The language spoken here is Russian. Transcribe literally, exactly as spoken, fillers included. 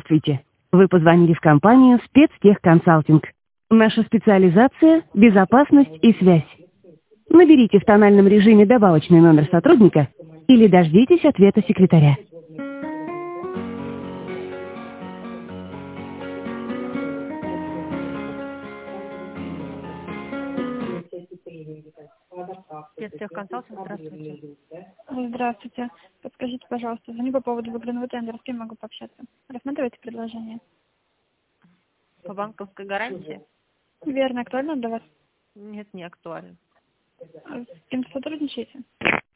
Здравствуйте. Вы позвонили в компанию «Спецтехконсалтинг». Наша специализация – безопасность и связь. Наберите в тональном режиме добавочный номер сотрудника или дождитесь ответа секретаря. Спецтехконсалтинг, здравствуйте. Здравствуйте. Подскажите, пожалуйста, звоню по поводу выигранного тендера. С кем могу пообщаться? Рассматриваете предложение? По банковской гарантии? Верно, актуально для вас? Нет, не актуально. С кем-то сотрудничаете?